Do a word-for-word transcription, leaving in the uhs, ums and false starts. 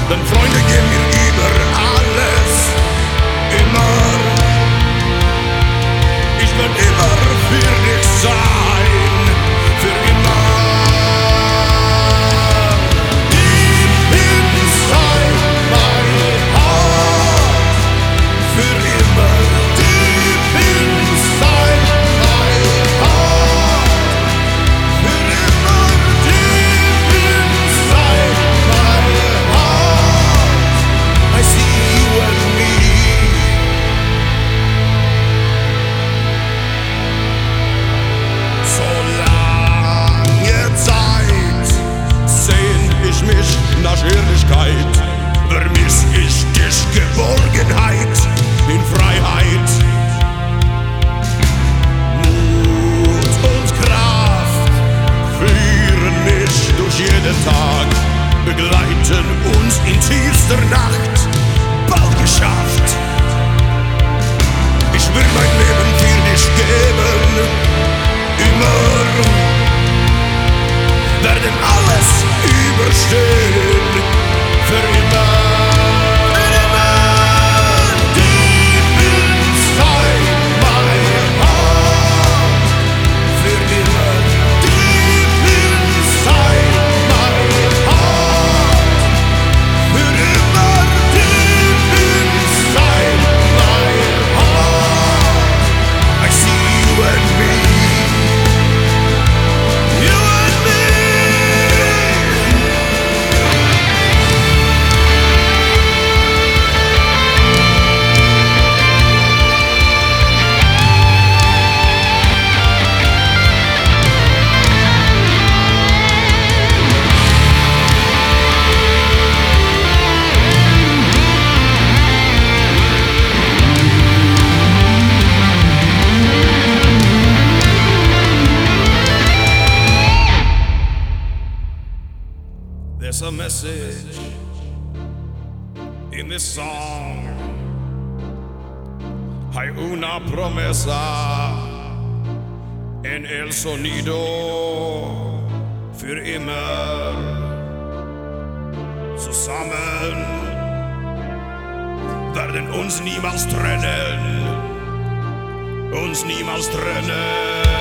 denn Freunde geben mir über alles, immer. Ich werd immer für dich sein, für immer. Deep inside my heart, für immer. Deep inside my heart, für immer. Deep inside my heart, I see you and me. So lange Zeit sehn ich mich nach Ehrlichkeit, vermiss ich dich Geborgenheit in Freiheit. Mut und Kraft führen mich durch jeden Tag, begleiten uns in tiefster Nacht, bald geschafft. Ich will mein Leben für dich geben, immer, werden alles überstehen, für immer. Für immer. Deep inside my heart, für immer. Deep inside my heart, für immer. Deep inside my heart, I see you and me. You and me. There's a message in this song. Hay una promesa en el sonido, für immer. Zusammen werden uns niemals trennen, uns niemals trennen.